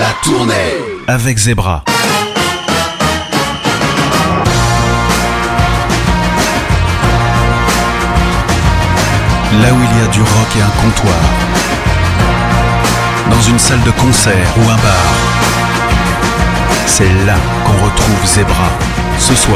La tournée avec Zebra. Là où il y a du rock et un comptoir, dans une salle de concert ou un bar, c'est là qu'on retrouve Zebra, ce soir.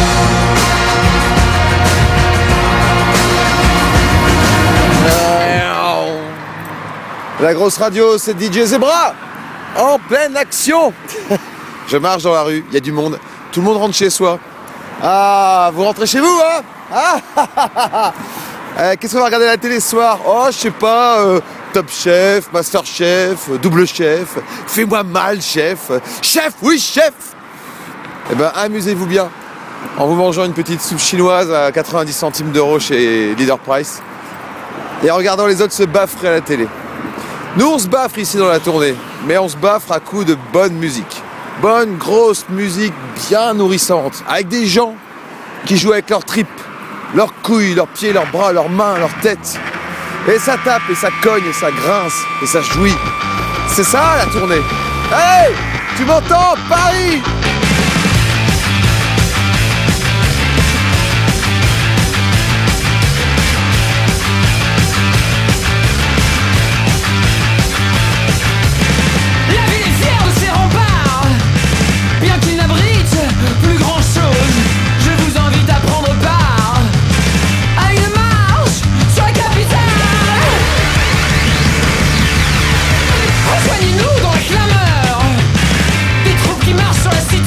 La grosse radio, c'est DJ Zebra, en pleine action. Je marche dans la rue, il y a du monde, tout le monde rentre chez soi. Ah, vous rentrez chez vous, hein? Qu'est-ce qu'on va regarder à la télé ce soir? Oh, je sais pas, Top Chef, Master Chef, Double Chef, Fais-moi mal, chef. Chef, oui, chef. Eh ben, amusez-vous bien en vous mangeant une petite soupe chinoise à 90 centimes d'euros chez Leader Price et en regardant les autres se baffrer à la télé. Nous, on se baffre ici dans la tournée, mais on se baffre à coups de bonne musique. Bonne, grosse musique bien nourrissante, avec des gens qui jouent avec leurs tripes, leurs couilles, leurs pieds, leurs bras, leurs mains, leurs têtes. Et ça tape, et ça cogne, et ça grince, et ça jouit. C'est ça, la tournée. Hey, tu m'entends, Paris? Rejoignez-nous dans la clameur des troupes qui marchent sur la cité.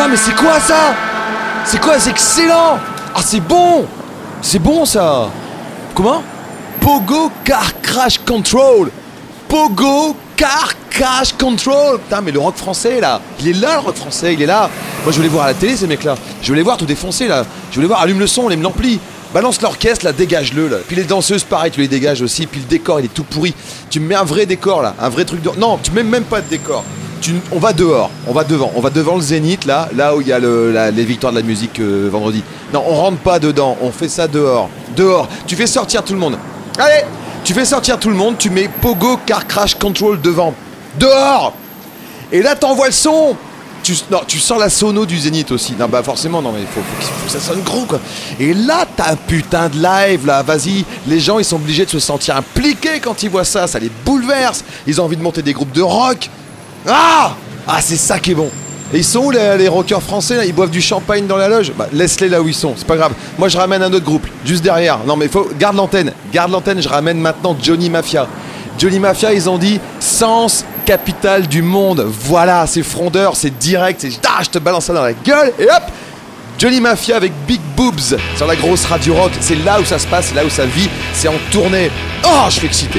Putain, mais c'est quoi ça? C'est quoi? C'est excellent! Ah, c'est bon! C'est bon ça! Comment? Pogo Car Crash Control! Pogo Car Crash Control! Putain, mais le rock français là! Il est là le rock français, il est là! Moi je veux les voir à la télé ces mecs là! Je veux les voir tout défoncer là! Je veux les voir, allume le son, allume l'ampli! Balance l'orchestre là, dégage-le là! Puis les danseuses pareil, tu les dégages aussi, puis le décor il est tout pourri! Tu me mets un vrai décor là, un vrai truc de... Non, tu mets même pas de décor! On va dehors, on va devant le Zénith là où il y a les victoires de la musique vendredi. Non, on rentre pas dedans, on fait ça dehors. Dehors, tu fais sortir tout le monde. Allez, tu fais sortir tout le monde, tu mets Pogo Car Crash Control devant. Dehors. Et là t'envoies le son. Tu sors la sono du Zénith aussi. Non bah forcément, non mais faut que ça sonne gros quoi. Et là t'as un putain de live là, vas-y. Les gens ils sont obligés de se sentir impliqués quand ils voient ça, ça les bouleverse. Ils ont envie de monter des groupes de rock. Ah, c'est ça qui est bon. Et ils sont où les rockers français là? Ils boivent du champagne dans la loge? Bah laisse-les là où ils sont, c'est pas grave. Moi je ramène un autre groupe, juste derrière. Non mais garde l'antenne, je ramène maintenant Johnny Mafia. Johnny Mafia, ils ont dit Sens, capitale du monde. Voilà, c'est frondeur, c'est direct, je te balance ça dans la gueule et hop, Johnny Mafia avec Big Boobs sur la grosse radio rock. C'est là où ça se passe, c'est là où ça vit, c'est en tournée. Oh, je suis excité.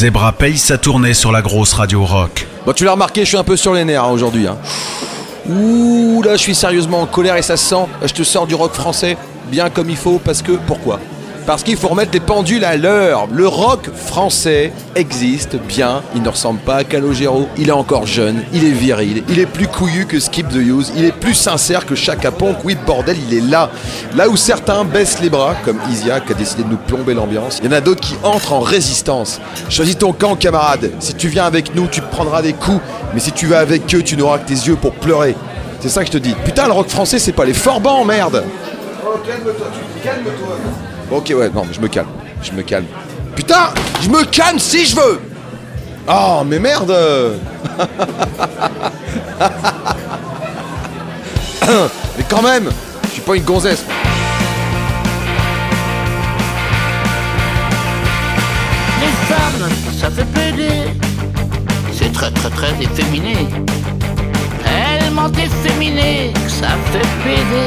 Zebra paye sa tournée sur la grosse radio rock. Bon, tu l'as remarqué, je suis un peu sur les nerfs aujourd'hui. Ouh, là, je suis sérieusement en colère et ça se sent. Je te sors du rock français bien comme il faut parce que... Pourquoi ? Parce qu'il faut remettre les pendules à l'heure. Le rock français existe bien. Il ne ressemble pas à Calogero. Il est encore jeune, il est viril, il est plus couillu que Skip the Use, il est plus sincère que Chaka Ponk. Oui, bordel, il est là. Là où certains baissent les bras, comme Isia qui a décidé de nous plomber l'ambiance, il y en a d'autres qui entrent en résistance. Choisis ton camp, camarade. Si tu viens avec nous, tu prendras des coups. Mais si tu vas avec eux, tu n'auras que tes yeux pour pleurer. C'est ça que je te dis. Putain, le rock français, c'est pas les Forbans, merde. Oh, calme-toi, calme-toi. Ok, ouais, non, mais je me calme. Putain, je me calme si je veux. Oh, mais merde. Mais quand même, je suis pas une gonzesse. Les femmes, ça fait péder. C'est très très très efféminé. Tellement efféminé que ça fait péder.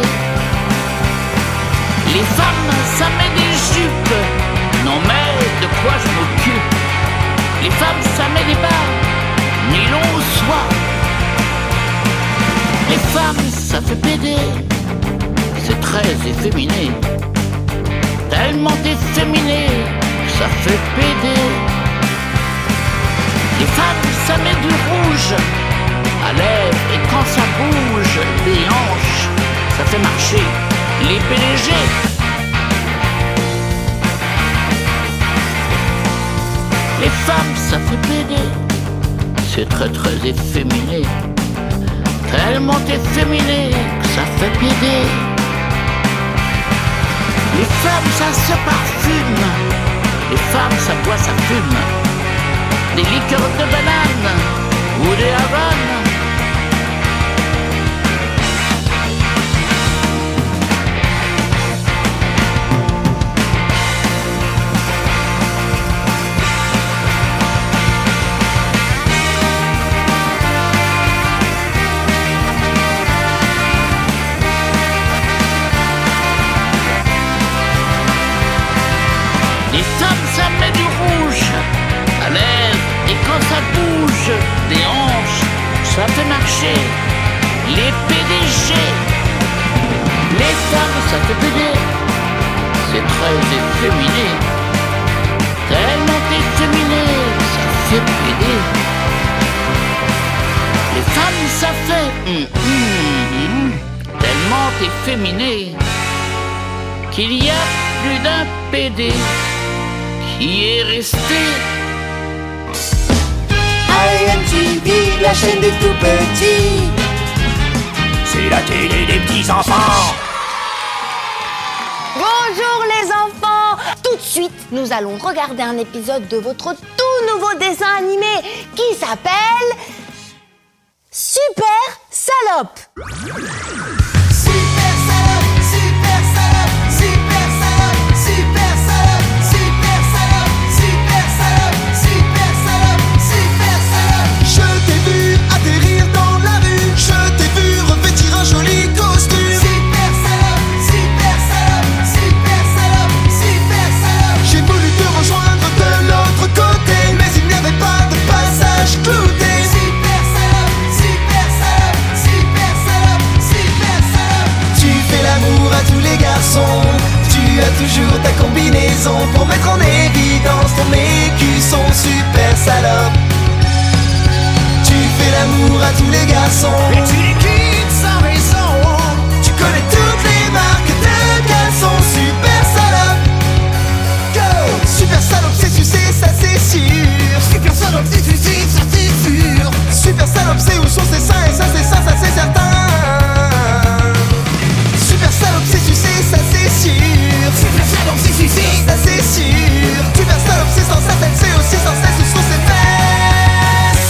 Les femmes, ça met des jupes. Non mais de quoi je m'occupe? Les femmes, ça met des bas, nylon ou soie. Les femmes, ça fait péder. C'est très efféminé. Tellement efféminé que ça fait péder. Les femmes, ça met du rouge à lèvres et quand ça bouge, les hanches, ça fait marcher les PDG. Les femmes, ça fait péder. C'est très très efféminé. Tellement efféminé que ça fait péder. Les femmes, ça se parfume. Les femmes, ça boit, ça fume. Des liqueurs de banane ou des Havanes. Les femmes, ça met du rouge à lèvres et quand ça bouge des hanches, ça fait marcher les PDG. Les femmes, ça fait péder. C'est très efféminé. Tellement efféminé, ça fait péder. Les femmes, ça fait tellement efféminé qu'il y a plus d'un PD qui est resté. IMTV, la chaîne des tout petits. C'est la télé des petits enfants. Bonjour les enfants. Tout de suite, nous allons regarder un épisode de votre tout nouveau dessin animé qui s'appelle Super Salope. Tu as toujours ta combinaison pour mettre en évidence ton écusson super salope. Tu fais l'amour à tous les garçons Et tu les quittes sans raison. Tu connais toutes les marques de caleçons super salope. Go! Super salope c'est sucé, ça c'est sûr. Super salope, c'est suicide, ça c'est sûr. Super salope c'est où sont ses seins et ça c'est certain. Super salope c'est sucé, ça c'est sûr. Super salope, c'est suicide, ça c'est sûr. Super salope c'est sans cesse, elle sait aussi sans cesse où sont ses fesses.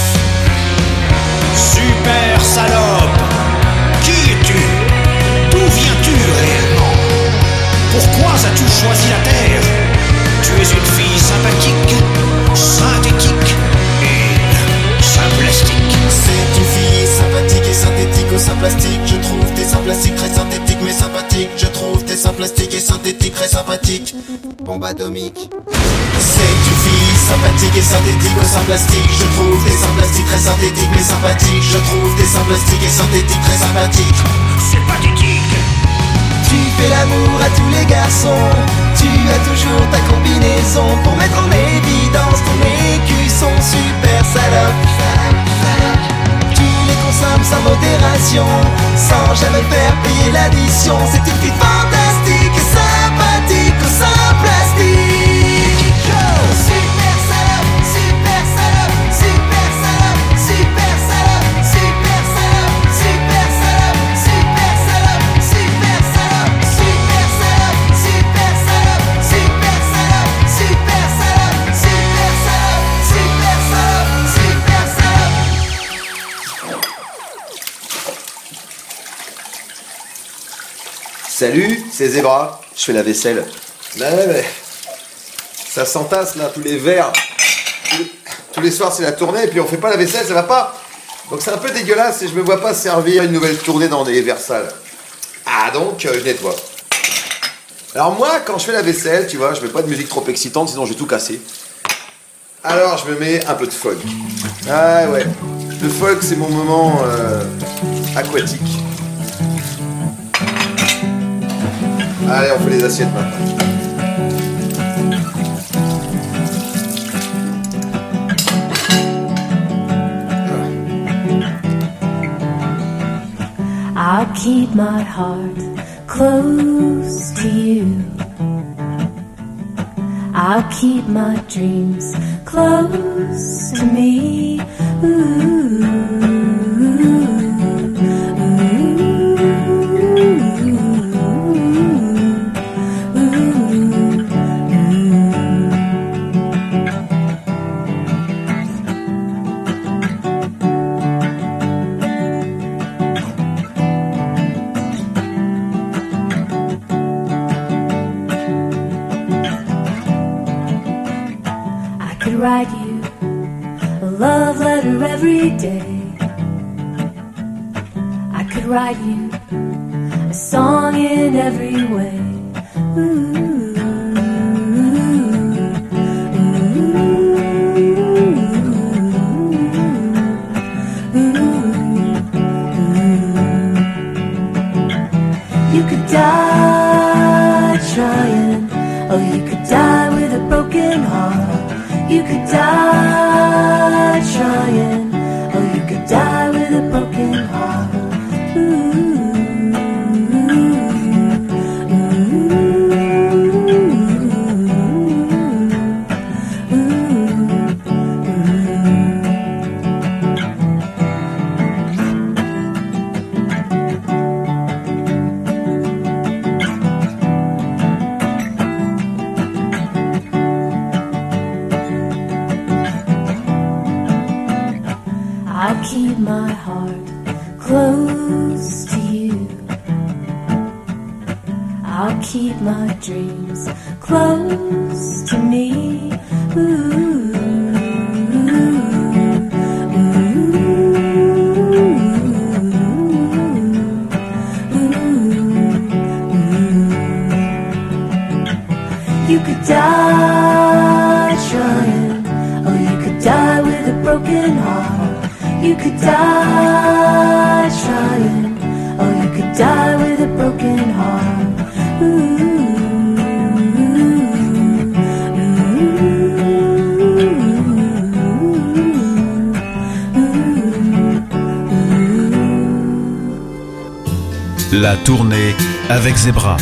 Super salope. Qui es-tu? D'où viens-tu réellement? Pourquoi as-tu choisi la Terre? Tu es une fille sympathique, synthétique et symplastique. C'est une fille sympathique et synthétique au sein plastique. Je trouve tes seins plastiques très synthétiques mais sympathiques. Je trouve tes seins plastiques et synthétiques très sympathique. Bombe atomique. C'est une fille sympathique et synthétique au sein plastique. Je trouve des seins plastiques très synthétiques mais sympathiques. Je trouve des seins plastiques et synthétiques très sympathiques. C'est pathétique. Tu fais l'amour à tous les garçons. Tu as toujours ta combinaison pour mettre en évidence ton écusson super salope. Tu les consommes sans modération, sans jamais faire payer l'addition. C'est une fille fantastique et sympathique au sein plastique. Super salope, super salope, super salope, super salope, super salope, super salope, super salope, super salope, super salope, super salope, super salope, super salope, super salope, super salope, super salope. Salut, c'est Zebra. Je fais la vaisselle. Ouais. Ça s'entasse là, tous les verres. Tous les soirs c'est la tournée et puis on fait pas la vaisselle, ça va pas. Donc c'est un peu dégueulasse et je me vois pas servir une nouvelle tournée dans des verres sales. Ah donc je nettoie. Alors moi quand je fais la vaisselle, tu vois, je mets pas de musique trop excitante sinon je vais tout casser. Alors je me mets un peu de folk. Ah ouais, le folk c'est mon moment aquatique. Allez on fait les assiettes maintenant. I'll keep my heart close to you. I'll keep my dreams close to me. Write you a love letter every day. I could write you a song in every way. You could die trying, oh you could die with a broken heart. You could die trying, oh you could die with a broken heart. I'll keep my heart close to you. I'll keep my dreams close to me. You could die trying, oh you could die with a broken heart. You could die trying, oh you could die with a broken heart. La tournée avec Zebra.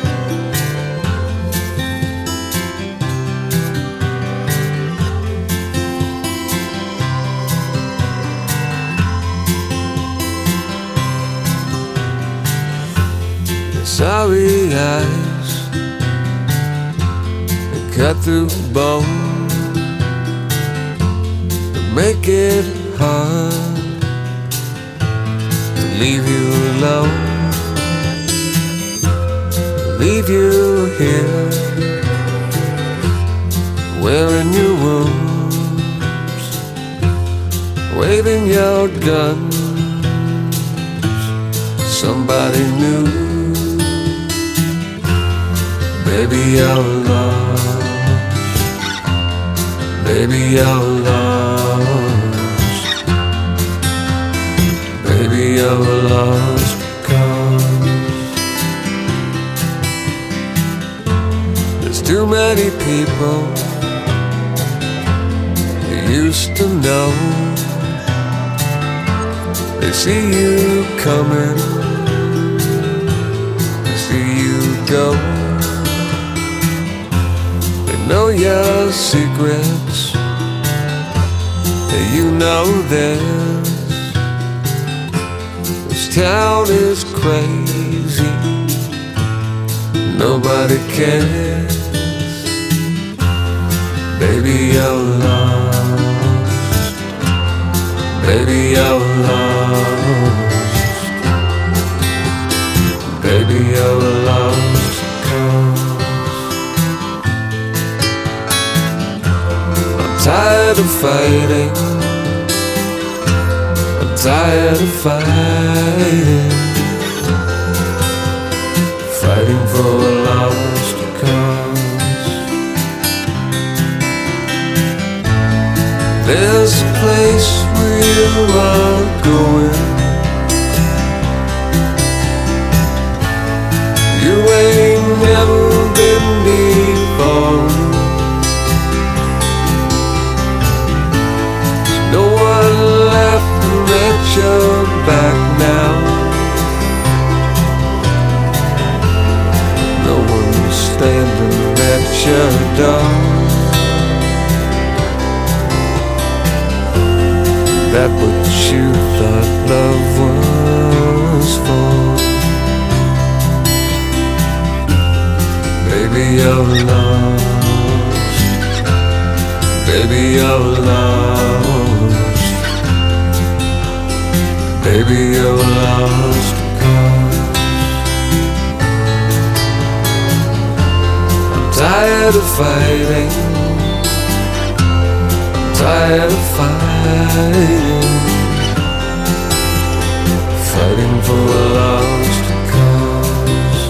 Sorry eyes that cut through the bone, that make it hard to leave you alone, leave you here, wearing your wounds, waving your guns. Somebody new Baby, you're lost. Baby, you're lost. Baby, you're lost because there's too many people you used to know. They see you coming, they see you go. They know your secrets, and you know theirs. This town is crazy, nobody cares. Baby, you're lost. Baby, you're lost. Baby, you're lost cause I'm tired of fighting. I'm tired of fighting. Fighting for a lost cause. There's a place where you are going. You ain't never been before. No one laughing at your back now. No one standing at your door. That what you thought love was for. Baby, you're lost. Baby, you're lost. Baby, you're lost cause I'm tired of fighting. I'm tired of fighting. Fighting for a lost cause.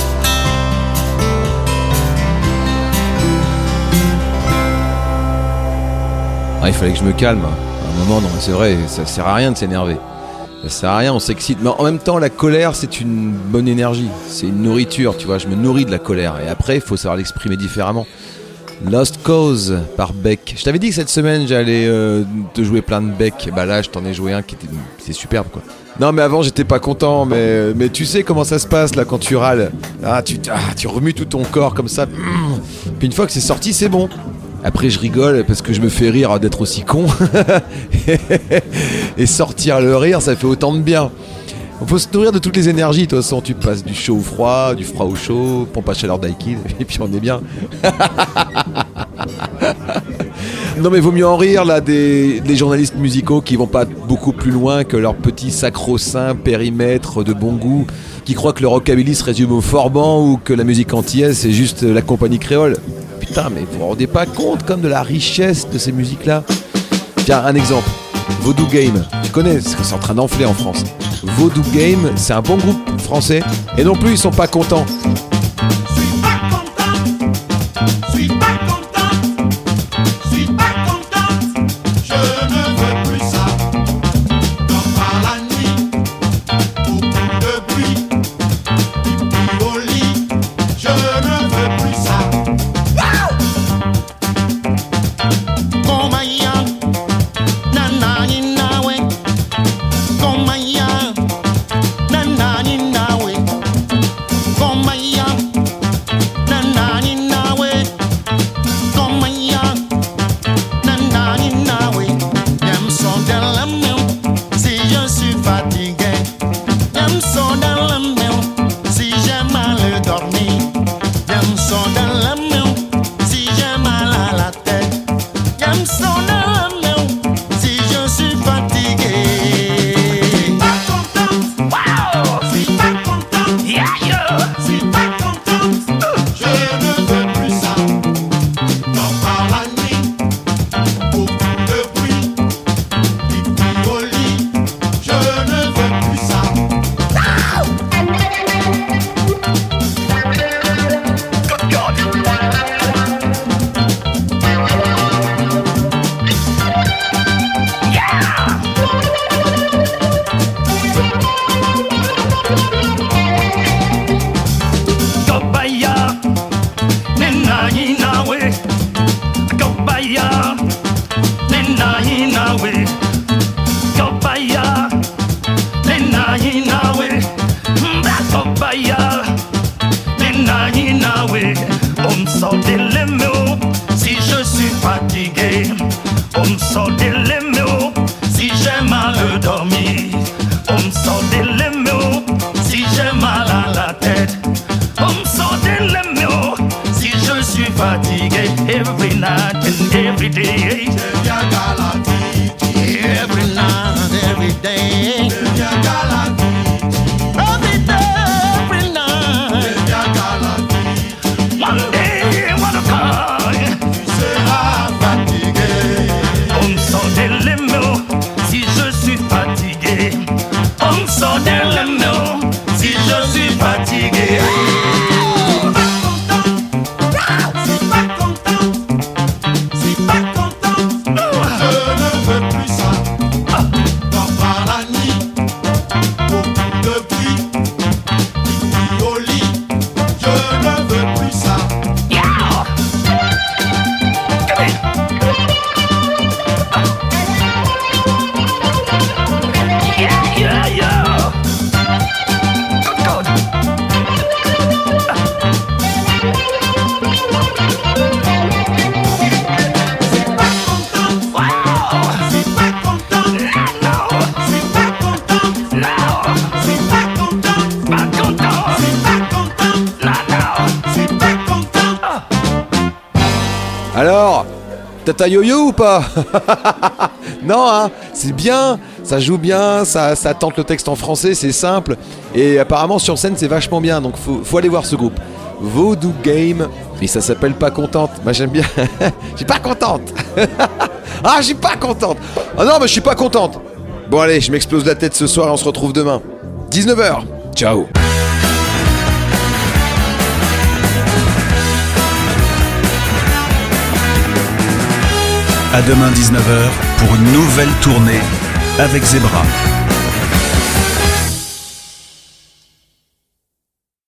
Ah, il fallait que je me calme. À un moment, non, c'est vrai, ça sert à rien de s'énerver. Ça sert à rien, on s'excite. Mais en même temps, la colère, c'est une bonne énergie. C'est une nourriture, tu vois. Je me nourris de la colère. Et après, il faut savoir l'exprimer différemment. Lost Cause par Beck. Je t'avais dit que cette semaine, j'allais te jouer plein de Beck. Bah là, je t'en ai joué un qui était... C'est superbe, quoi. Non, mais avant, j'étais pas content. Mais tu sais comment ça se passe, là, quand tu râles. Tu remues tout ton corps comme ça. Puis une fois que c'est sorti, c'est bon. Après je rigole parce que je me fais rire d'être aussi con. Et sortir le rire, ça fait autant de bien. Il faut se nourrir de toutes les énergies. De toute façon, tu passes du chaud au froid, du froid au chaud, pompe à chaleur Daikin, et puis on est bien. Non mais vaut mieux en rire là des journalistes musicaux qui vont pas beaucoup plus loin que leur petit sacro-saint périmètre de bon goût, qui croient que le rockabilly se résume au Forban ou que la musique antillaise c'est juste la compagnie créole. Putain, mais vous vous rendez pas compte comme de la richesse de ces musiques-là. Tiens, un exemple. Voodoo Game. Tu connais, c'est en train d'enfler en France. Voodoo Game, c'est un bon groupe français. Et non plus, ils sont pas contents. Maya On me sort des lémaux si je suis fatigué. On me sort des lémaux si j'ai mal dormi. On me sort des lémaux si j'ai mal à la tête. On me sort des lémaux si je suis fatigué. Every night and every day. Every night, every day. Alors, Tata Yo-Yo ou pas? Non, hein, c'est bien, ça joue bien, ça tente le texte en français, c'est simple. Et apparemment sur scène c'est vachement bien, donc faut aller voir ce groupe. Voodoo Game, et ça s'appelle Pas Contente. Moi j'aime bien. Je suis pas contente. Ah, je suis pas contente. Ah non, mais je suis pas contente. Bon allez, je m'explose la tête ce soir et on se retrouve demain. 19h. Ciao. À demain 19h pour une nouvelle tournée avec Zebra.